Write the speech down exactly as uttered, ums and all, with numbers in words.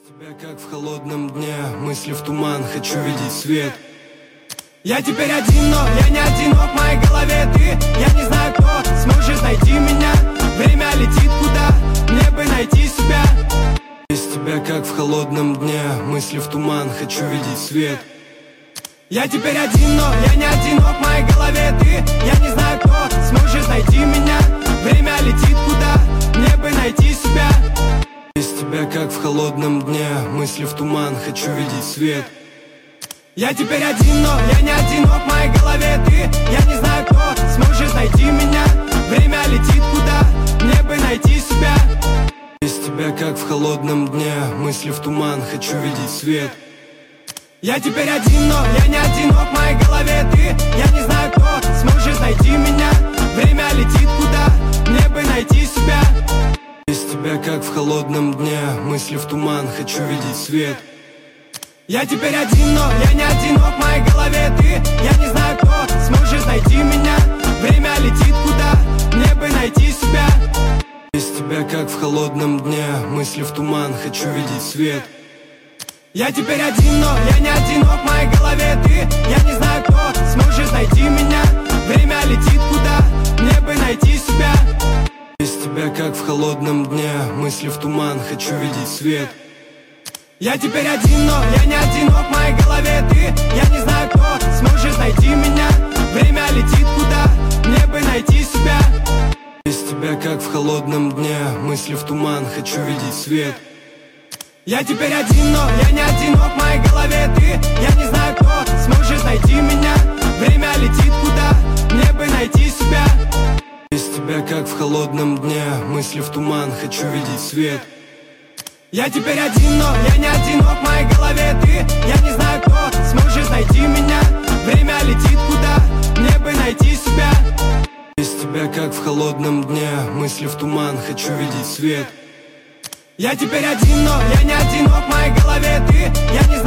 Тебя как в холодном дне, мысли в туман, хочу видеть свет. Я теперь один, но я не одинок, в моей голове ты. Я не знаю, кто сможет найти меня. Время летит куда, мне бы найти себя. Без тебя как в холодном дне, мысли в туман, хочу видеть свет. Я теперь один, но я не одинок, в моей голове ты. Я не знаю, кто сможет найти меня. Время летит куда, мне бы найти себя. Без тебя как в холодном дне, мысли в туман, хочу видеть свет. Я теперь один, но я не одинок, в моей голове ты. Я не знаю, кто сможет найти меня. Время летит куда, мне бы найти себя. Без тебя как в холодном дне, мысли в туман, хочу видеть свет. Я теперь один, но я не одинок, в моей голове ты. Я не знаю, кто сможет найти меня. Время летит куда, мне бы найти себя. Без тебя как в холодном дне, мысли в туман, хочу видеть свет. Я теперь один, но я не одинок, в моей голове ты. Я не знаю, кто сможет найти меня. Время летит куда, мне бы найти себя. Без тебя как в холодном дне, мысли в туман, хочу видеть свет. Я теперь один, но я не одинок, в моей голове ты. Я не знаю, кто сможет найти меня. Время летит куда, мне бы найти себя. Без тебя как в холодном дне, мысли в туман, хочу видеть свет. Я теперь один, но я не одинок, в моей голове ты. Я не знаю, кто сможет найти меня. Время летит куда, мне бы найти себя. Без тебя как в холодном дне, мысли в туман, хочу видеть свет. Я теперь один, но я не одинок, в моей голове ты. Я не знаю, кто сможет найти меня. Время летит куда, мне бы найти себя. Без тебя как в холодном дне, мысли в туман, хочу видеть свет. Я теперь один, но я не одинок, в моей голове ты. Я не знаю, кто сможет найти меня. Время летит куда, мне бы найти себя. Без тебя как в холодном дне, мысли в туман, хочу видеть свет. Я теперь один, но я не одинок, в моей голове ты. Я не